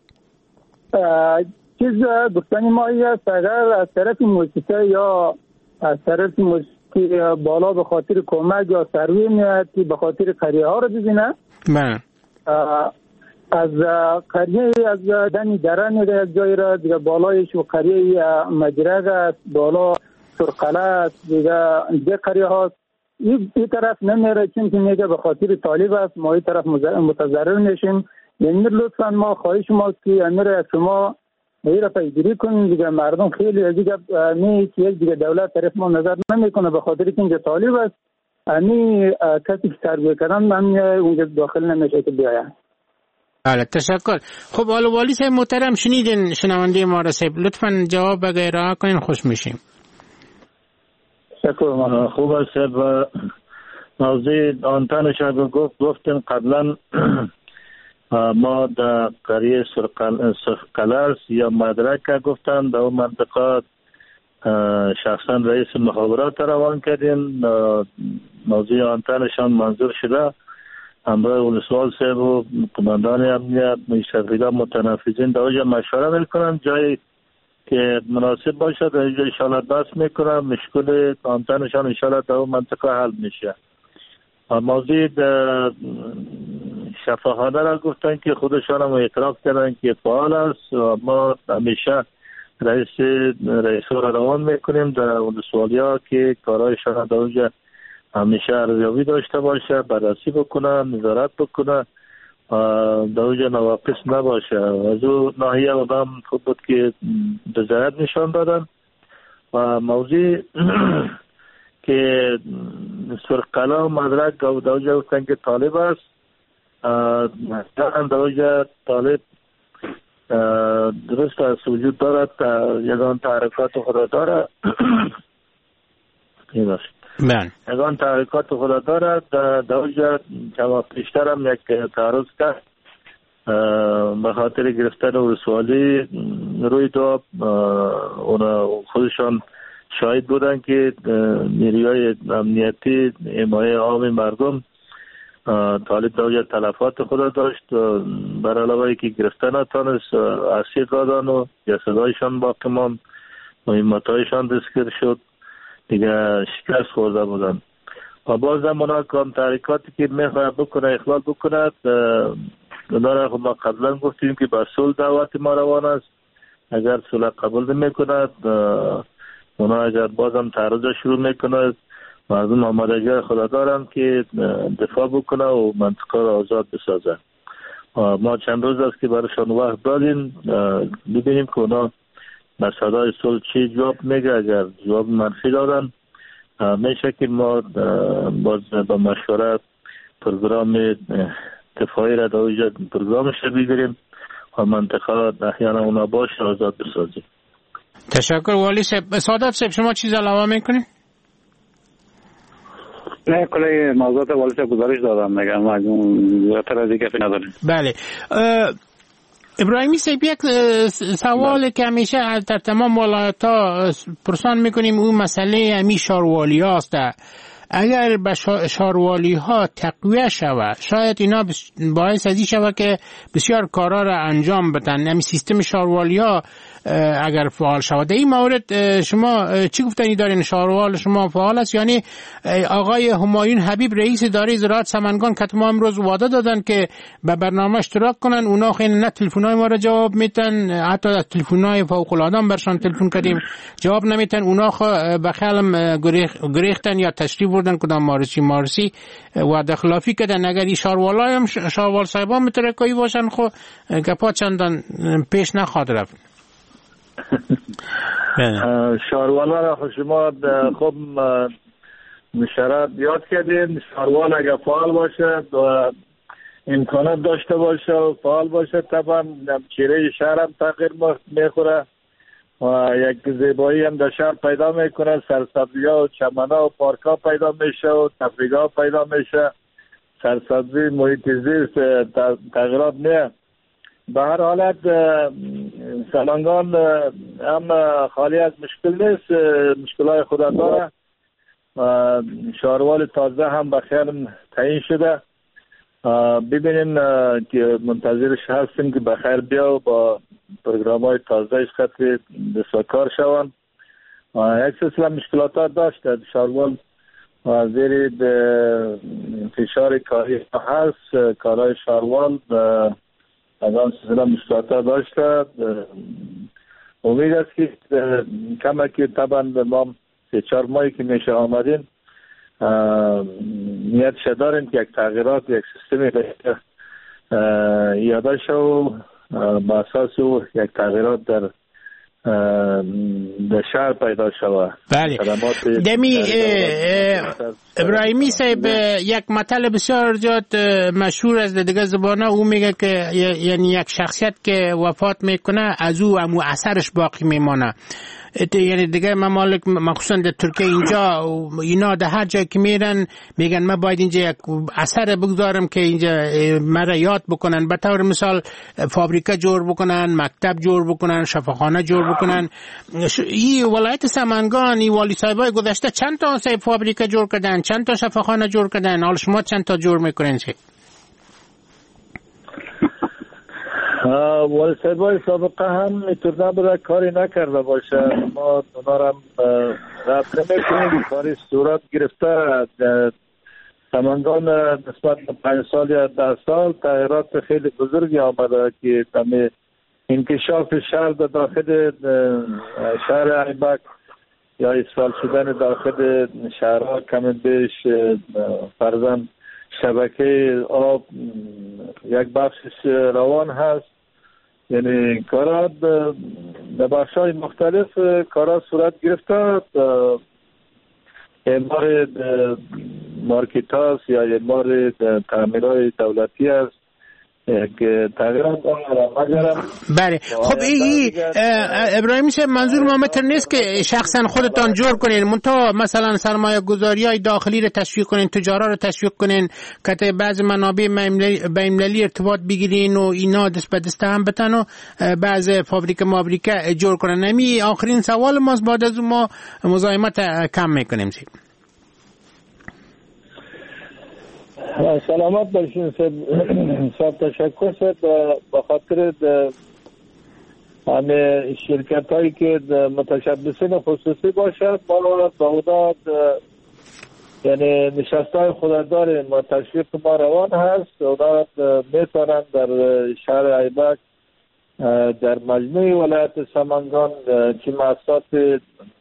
چیز گفتنی ما است، اگر از طرف موسیقی یا از طرف موسیقی بالا به خاطر کمک یا سروی میاد که به خاطر قریه ها رو ببینه، از قریه از دنی دره میده یک جایی را دیگه بالایش و قریه مجرد است، بالا سرقله است، دیگه قریه هاست. این طرف نمیره چون که میگه به خاطر طالب است، ما این طرف متضرر میشیم. یعنی لطفا ما خواهش ما که امیر از شما این را پیگیری کنیم دیگه. مردم خیلی دیگه که یک دیگه دولت طرف ما نظر نمیکنه به خاطر که اینجا طالب است، کسی که تربیه کردن من اونجا داخل نمیشه که بیاید. بله تشکر. خب والی صاحب محترم شنیدین شنونده ما را صاحب، لطفا جواب بگیره کنین خوش میشیم. شکر. خوب است و موضوع آنتنش رو گفتیم قبلا. ما در قریه سرقلرس یا مدرک گفتن در اون منطقه شخصا رئیس مخابرات روان کردیم، موضوع آنتنشان منظور شده. همراه ولسوال صاحب و قماندان امنیت مشرفیگاه متنفذین در اونجا مشوره میکنن، جایی که مناسب باشه در اینجا انشاءالله دست میکنن، مشکل آنتنشان انشاءالله در اون منطقه حل میشه. موضوع شفاخانه را گفتن که خودشان هم اعتراف کردن که فعال است و ما همیشه رئیس را روان میکنیم در ولسوالی ها که کارهایشان در اونجا همیشه ارزیابی داشته باشه، بررسی بکنه، نظارت بکنه، در اونجا نواقص نباشه. از اون ناحیه آدم خوب بود که رضایت نشان دادن. و موضوع که سرقلم و مدرک در اونجا گفتن که طالب است، در اونجا طالب درست است وجود دارد، یگان تحریکات خود دارد. یگان تحریکات خود دارد. در اونجا جواب پیشتر هم یک تعرض کرد به خاطر گرفتن ولسوالی رویداد. اونا خودشان شاهد بودن که نیروهای امنیتی حمایت عام مردم طالب در اونجا تلفات خود داشت، بر علاوه که گرفتن نتانست، اسیر دادن و جسدهایشان باقی ماند، مهمتهایشان دستگیر شد، دیگه شکست خورده بودن. و باز هم اونا کام تحریکاتی که میخواد بکنه اخلال بکند، اونا را ما قبلا گفتیم که به صلح دعوت ما روان است. اگر صلح قبول نمیکند، اونا اگر باز هم تعرض شروع میکند، مردم آمادگی خود دارن که دفاع بکنه و منطقه را آزاد بسازه. ما چند روز است که برایشان وقت دادیم ببینیم که اونا مسئله صلح چی جواب میگه. اگر جواب منفی دادن میشه که ما باز با مشورت پروگرام دفاعی را در اونجا پروگرامش رو بگیریم و منطقه احیانا اونا باشه آزاد بسازیم. تشکر والی صاحب. سعادت صاحب شما چیز علاوه میکنید؟ نه کلی موضوعات والش گزارش دادم میگم زیادتر دیگه فی نداریم. بله ابراهیمی صاحب یک سوال که همیشه در تمام ولایت‌ها پرسان میکنیم اون مسئله همی شاروالی هاست. اگر به شاروالی ها تقویه شود شاید اینا باعث ازی شود که بسیار کارا را انجام بدن. همین سیستم شاروالی ها اگر فعال شود. این مورد شما چی گفتنی دارین؟ شاروال شما فعال است؟ یعنی آقای همایون حبیب رئیس اداره زراعت سمنگان که ما امروز وعده دادن که به برنامه اشتراک کنن، اونا خیلی نه تلفن‌های ما را جواب میتن، حتی تلفن‌های فوق العاده برشان تلفن کردیم جواب نمیتن. اونا به خیالم گریختن یا تشریف بردن کدام مارسی وعده خلافی کردن. اگر این شاروالای هم شاروال صاحبان مترکایی باشن خو گپا چندان پیش نخواد رفت. شاروالا را شما خوب مشارات یاد کردین. شاروال اگر فعال باشه و امکانات داشته باشه و فعال باشه طبعا چهره شهر هم تغییر میخوره و یک زیبایی هم در شهر پیدا میکنه. سرسبزی ها و چمن ها و پارک ها پیدا میشه و تفریح ها پیدا میشه. سرسبزی محیط زیست تغییرات میه. به هر حالت سمنگان هم خالی از مشکل نیست، مشکلات خود داره. شاروال تازه هم به خیر تعیین شده. ببینیم که منتظرش هستیم که به خیر بیا و با پروگرام های تازهش خطری دستکار شوند. یک سلسله مشکلات داشته شاروال زیر فشار کاری هست. کارهای شاروال از آن سلسله مشکلات داشته. امید است که کمکی طبعا ما 3-4 ماهی که میشه آمدین نیتش داریم که یک تغییرات یک سیستمی یاده شو با اساس او یک تغییرات در شهر پیدا شود. بله دمی ابراهیمی صاحب یک مطلب بسیار زیاد مشهور از دیگه زبانه او میگه که یعنی یک شخصیت که وفات میکنه از او امو اثرش باقی میمانه. یعنی دیگه ممالک مخصوصا در ترکیه اینجا اینا در هر جایی که میرن میگن من باید اینجا یک اثر بگذارم که اینجا مرا یاد بکنن. به طور مثال فابریکه جور بکنن، مکتب جور بکنن، شفاخانه جور بکنن. این ولایت سمنگان این والی صاحبای گذشته چند تا فابریکه جور کردن، چند تا شفاخانه جور کردن. حالا شما چند تا جور میکنین؟ والی صاحبای سابقه هم میتونه نبوده کاری نکرده باشه. ما اونا هم رد نمیکنیم. کاری صورت گرفته سمنگان نسبت به 5 سال یا 10 سال تغییرات خیلی بزرگی آمده که انکشاف شهر داخل شهر ایبک یا اسفال شدن داخل شهرها کم بیش فرضاً شبکه آب یک بخشش روان هست. یعنی کارا در بخش‌های مختلف کارا صورت گرفته. امار مارکت هاست یا امار تعمیرهای دولتی است که تغییرات مگرم. بله خب ابراهیمی صاحب منظور ما متر نیست که شخصا خودتان جور کنین، منتها مثلا سرمایه گذاری های داخلی رو تشویق کنین، تجارت رو تشویق کنین که بعض منابع بین‌المللی ارتباط بگیرین و اینا دست به دست هم بتن و بعض فابریکه جور کنن. نمی آخرین سوال ماست، بعد از ما مزاحمت کم میکنیم. سلامت باشین صاحب. تشکر صاحب به خاطر همه شرکت هایی که متشبثین خصوصی باشد ما با یعنی نشسته های خود داریم و تشویق ما روان هست. اونا میتونن در شهر ایبک در مجموع ولایت سمنگان چه مؤسسات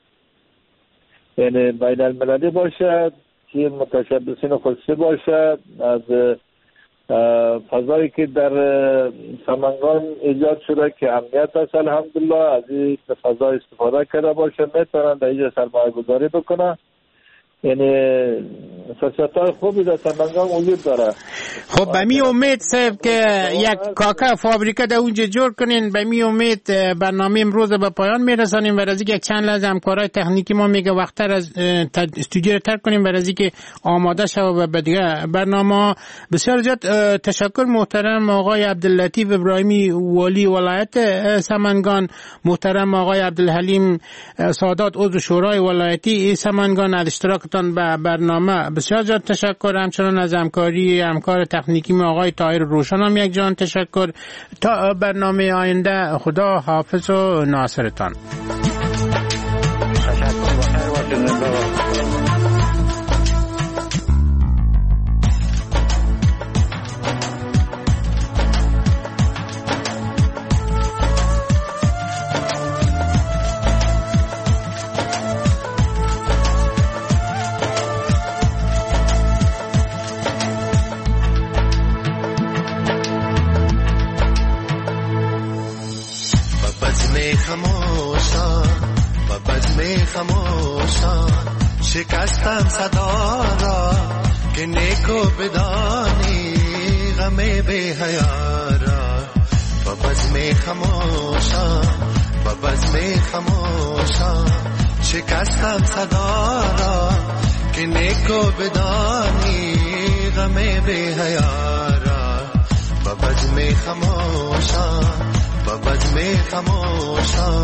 یعنی بین المللی باشد که متشبثین خصوصی باشد، از فضایی که در سمنگان ایجاد شده که امنیت است الحمدلله از این فضا استفاده کرده باشه، میتونن در اینجا سرمایه گذاری بکنن یعنی فرصت‌های خوبی در سمنگان وجود داره. خب به می امید صاحب که یک کاکا فابریکه در اونجا جور کنین. به می امید برنامه امروز به پایان میرسانیم و از یک چند لحظه همکارای تکنیکی ما میگه وقتتر از استودیو رو ترک کنیم برای اینکه آماده شود و به دیگه برنامه. بسیار زیاد تشکر محترم آقای عبداللطیف ابراهیمی والی ولایت سمنگان، محترم آقای عبدالحلیم سادات عضو شورای ولایتی سمنگان از اشتراکتان به برنامه. بسیار زیاد تشکر. همچنان از همکار تکنیکی ما آقای طاهر روشن هم یک جان تشکر. تا برنامه آینده خدا حافظ و ناصرتان. شکستم صدا را که نیکو بدانی غم بی حیا را. با بزم خموشان با بزم خموشان شکستم صدا را که نیکو بدانی غم بی حیا را. با بزم خموشان با بزم خموشان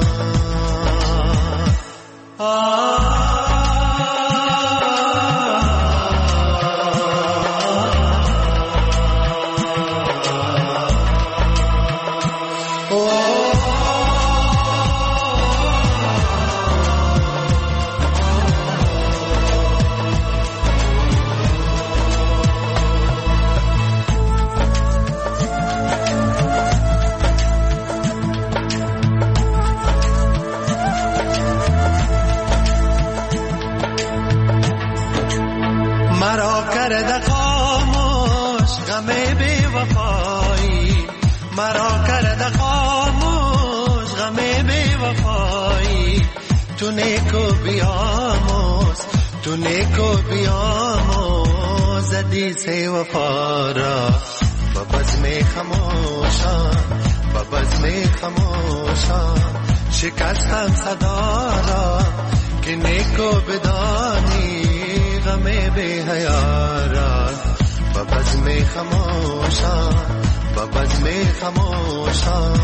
نیکو بیاموز حدیث وفا را. با بزم خموشان با بزم خموشان شکستم صدا را که نیکو بدانی غم بی حیا را. با بزم خموشان با بزم خموشان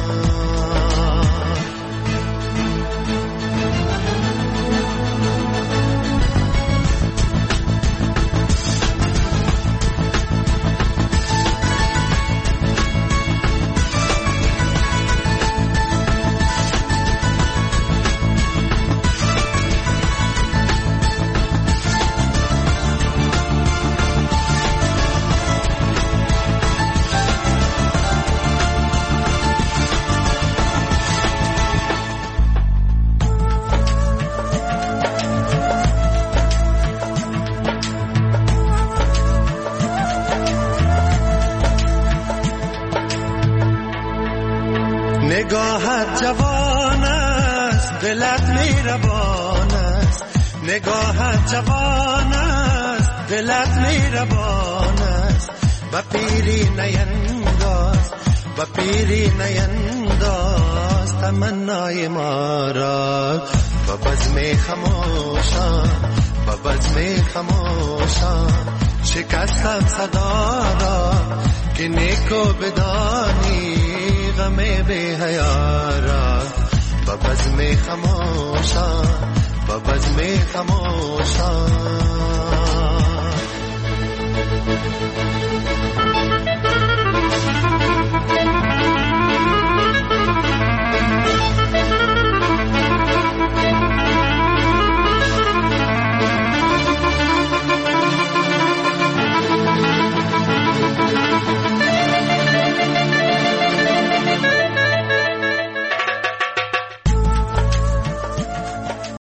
نگاهت جوان است دلت مهربان است. نگاهت جوان است دلت مهربان است. با پیری نینداز با پیری نینداز تمنای ما را. با بزم خموشان با بزم خموشان شکستم صدا را که نیکو بدانی غم بی حیا را. با بزم خموشان با بزم خموشان